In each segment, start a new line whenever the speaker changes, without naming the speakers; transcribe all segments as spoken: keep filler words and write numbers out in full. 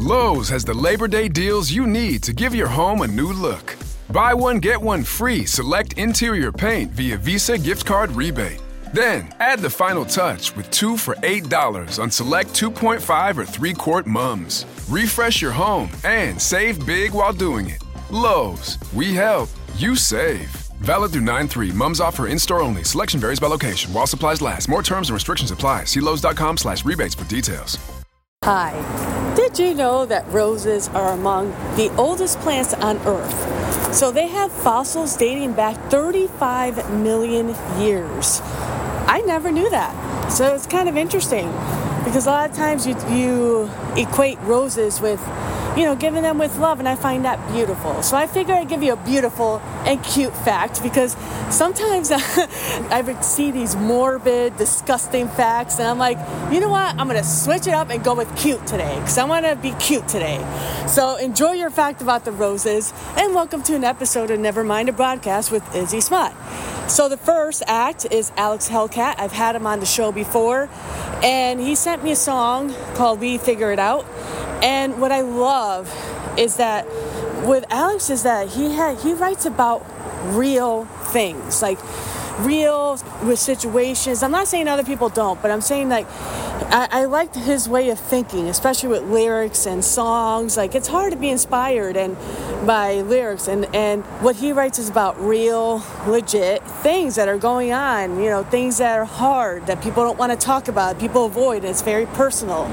Lowe's has the Labor Day deals you need to give your home a new look. Buy one, get one free select interior paint via Visa gift card rebate. Then, add the final touch with two for eight dollars on select two point five or three quart mums. Refresh your home and save big while doing it. Lowe's, we help, you save. Valid through nine three. Mums offer in-store only. Selection varies by location. While supplies last. More terms and restrictions apply. See Lowe's.com slash rebates for details.
Hi. Did you know that roses are among the oldest plants on Earth? So they have fossils dating back thirty-five million years. I never knew that. So it's kind of interesting because a lot of times you, you equate roses with, you know, giving them with love, and I find that beautiful. So I figure I'd give you a beautiful and cute fact because sometimes I would see these morbid, disgusting facts, and I'm like, you know what? I'm going to switch it up and go with cute today because I want to be cute today. So enjoy your fact about the roses, and welcome to an episode of Nevermind a Broadcast with Izzy Smut. So the first act is Alex Hellcat. I've had him on the show before, and he sent me a song called We Figure It Out. And what I love is that with Alex is that he had he writes about real things, like real with situations. I'm not saying other people don't, but I'm saying like I, I liked his way of thinking, especially with lyrics and songs. Like it's hard to be inspired and by lyrics, and and what he writes is about real, legit things that are going on. You know, things that are hard that people don't want to talk about, people avoid. And it's very personal.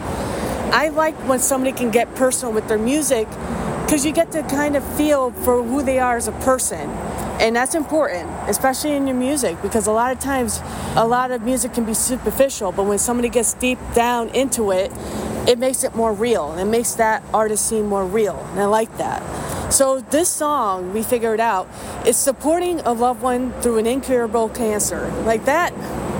I like when somebody can get personal with their music because you get to kind of feel for who they are as a person. And that's important, especially in your music, because a lot of times a lot of music can be superficial, but when somebody gets deep down into it, it makes it more real. It makes that artist seem more real, and I like that. So this song, We Figure It Out, is supporting a loved one through an incurable cancer. Like that,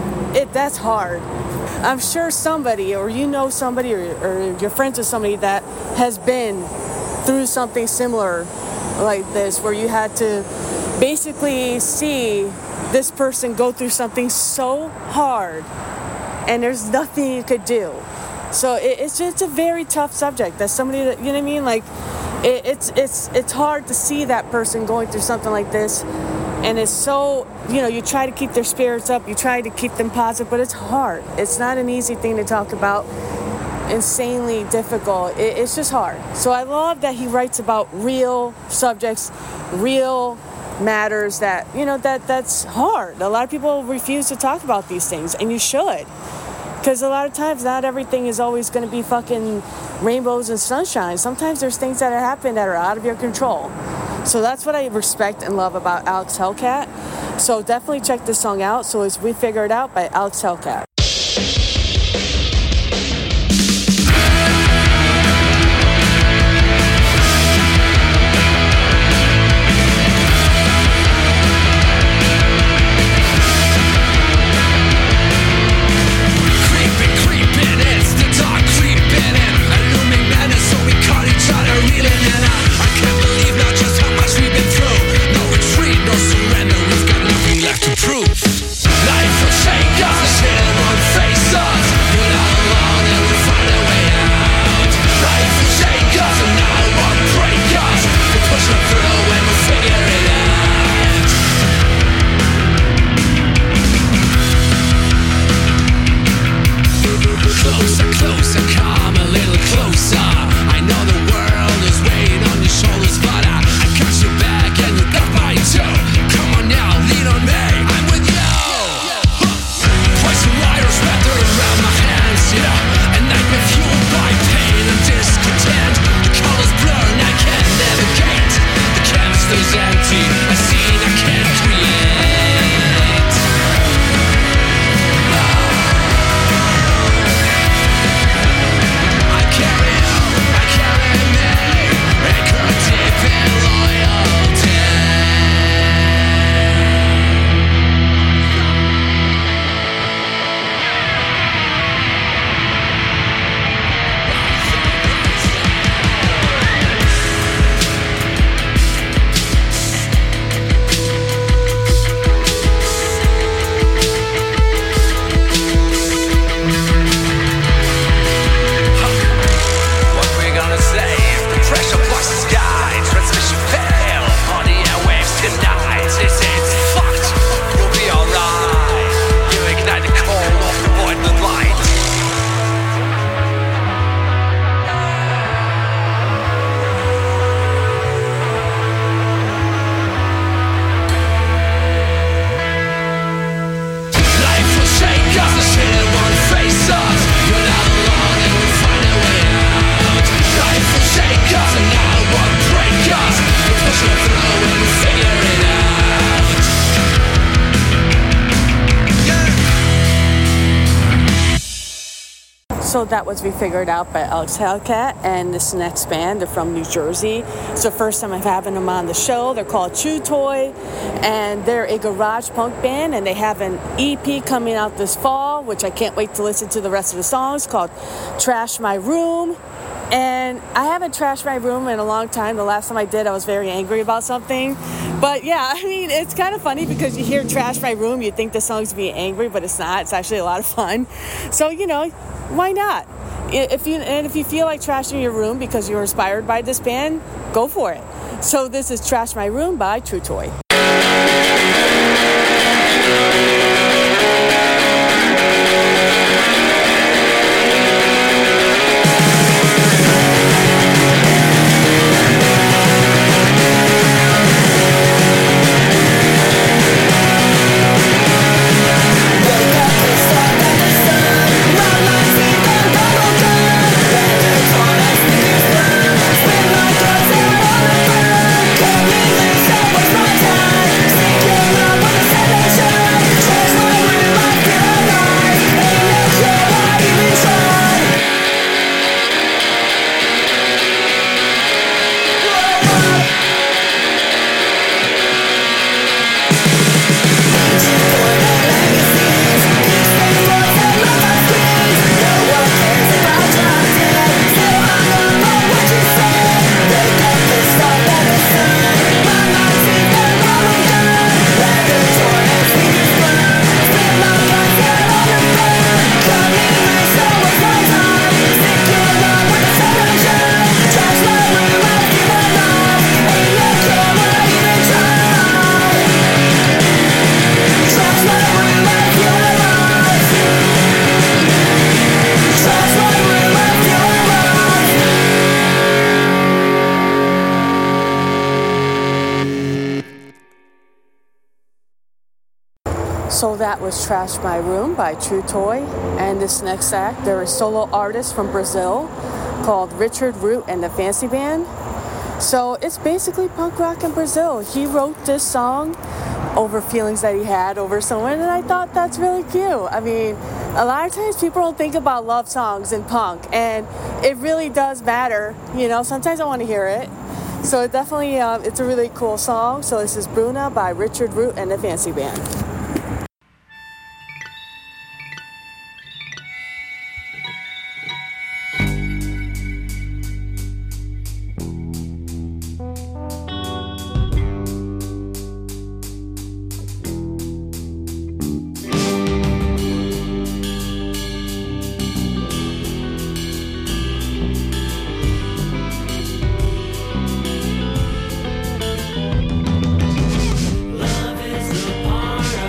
it that's hard. I'm sure somebody, or you know somebody, or, or you're friends with somebody that has been through something similar like this, where you had to basically see this person go through something so hard and there's nothing you could do. So it, it's just a very tough subject. That's somebody that, you know what I mean? Like it, it's it's it's hard to see that person going through something like this. And it's so, you know, you try to keep their spirits up, you try to keep them positive, but it's hard. It's not an easy thing to talk about. Insanely difficult. It, it's just hard. So I love that he writes about real subjects, real matters that, you know, that that's hard. A lot of people refuse to talk about these things, and you should. Because a lot of times, not everything is always going to be fucking rainbows and sunshine. Sometimes there's things that happen that are out of your control. So that's what I respect and love about Alex Hellcat. So definitely check this song out. So it's We Figure It Out by Alex Hellcat.
Life will shake us,
So that was We Figured Out by Alex Hellcat and this next band. They're from New Jersey. It's the first time I'm having them on the show. They're called Chew Toy, and they're a garage punk band, and they have an E P coming out this fall, which I can't wait to listen to the rest of the songs, called Trash My Room. And I haven't trashed my room in a long time. The last time I did, I was very angry about something. But yeah, I mean, it's kind of funny because you hear Trash My Room, you think the song's being angry, but it's not. It's actually a lot of fun. So, you know, why not? If you and if you feel like trashing your room because you were inspired by this band, go for it. So this is Trash My Room by Chew Toy. So that was Trash My Room by Chew Toy. And this next act, they're a solo artist from Brazil called Richard Root and the Fancy Band. So it's basically punk rock in Brazil. He wrote this song over feelings that he had over someone, and I thought that's really cute. I mean, a lot of times people don't think about love songs in punk, and it really does matter. You know, sometimes I want to hear it. So it definitely, uh, it's a really cool song. So this is Bruna by Richard Root and the Fancy Band.
Love is a part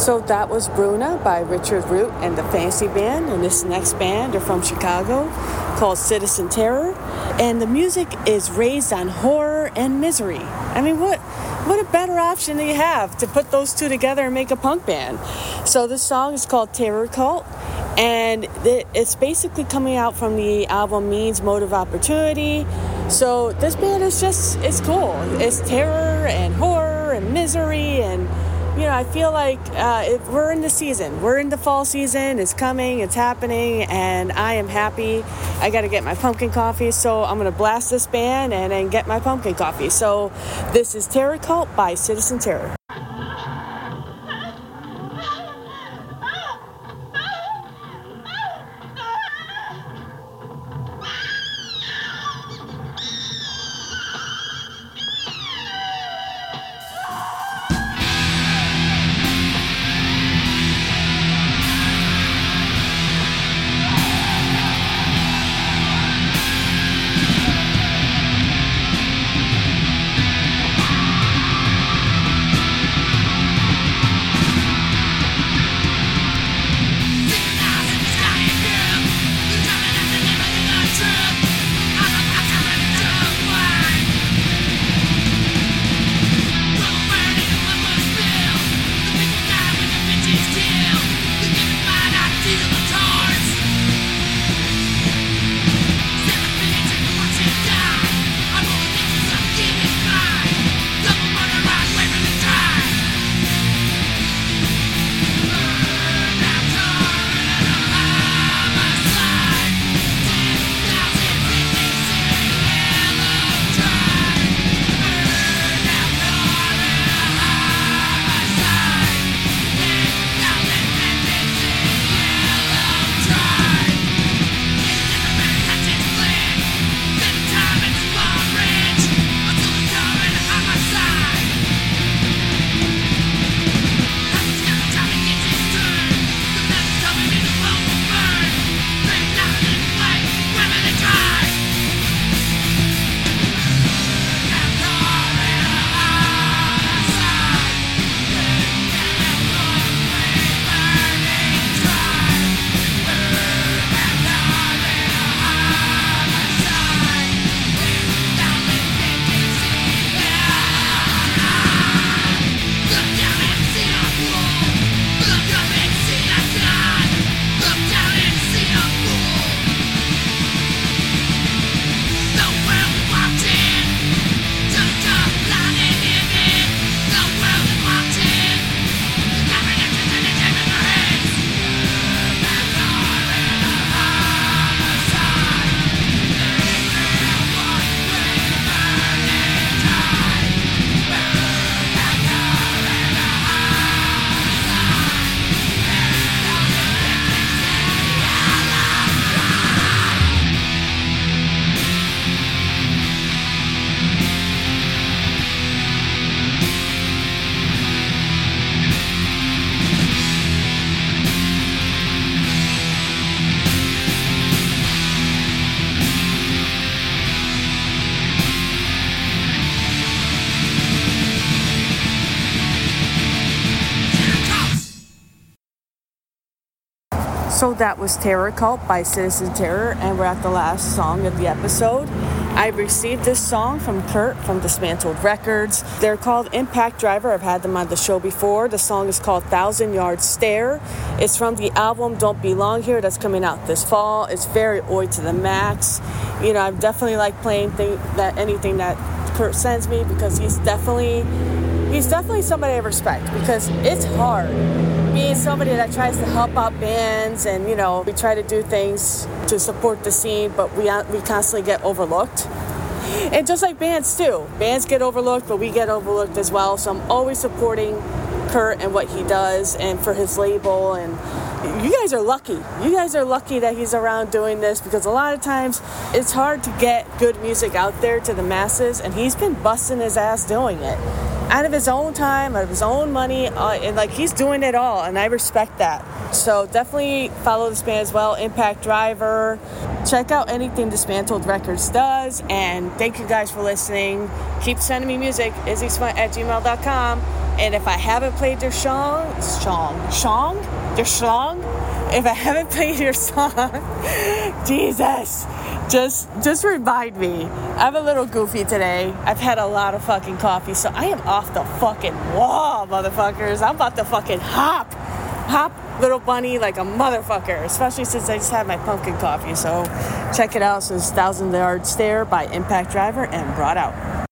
So that was Bruna by Richard Root and the Fancy Band, and this next band are from Chicago called Citizen Terror, and the music is raised on horror and misery. I mean, what what a better option do you have to put those two together and make a punk band? So this song is called Terror Cult, and it's basically coming out from the album Means Motive Opportunity. So this band is just, it's cool. It's terror and horror and misery, and you know, I feel like uh, it, we're in the season. We're in the fall season. It's coming. It's happening. And I am happy. I got to get my pumpkin coffee. So I'm going to blast this band and then get my pumpkin coffee. So this is Terror Cult by Citizen Terror. So that was Terror Cult by Citizen Terror, and we're at the last song of the episode. I received this song from Kurt from Dismantled Records. They're called Impact Driver. I've had them on the show before. The song is called Thousand Yard Stare. It's from the album Don't Belong Here that's coming out this fall. It's very oi to the max. You know, I definitely like playing thing, that anything that Kurt sends me, because he's definitely he's definitely somebody I respect, because it's hard being somebody that tries to help out bands, and you know, we try to do things to support the scene, but we we constantly get overlooked. And just like bands too, bands get overlooked, but we get overlooked as well. So I'm always supporting Kurt and what he does, and for his label. And you guys are lucky. You guys are lucky that he's around doing this, because a lot of times it's hard to get good music out there to the masses, and he's been busting his ass doing it. Out of his own time, out of his own money, uh, and like he's doing it all, and I respect that. So definitely follow this band as well, Impact Driver. Check out anything Dismantled Records does, and thank you guys for listening. Keep sending me music, izzy smut at gmail dot com. And if I haven't played their song, song, song, their song, if I haven't played your song, Jesus, just just remind me. I'm a little goofy today. I've had a lot of fucking coffee, so I am off the fucking wall, motherfuckers. I'm about to fucking hop, hop, little bunny, like a motherfucker, especially since I just had my pumpkin coffee. So check it out. So it's Thousand Yard Stare by Impact Driver and Brought Out.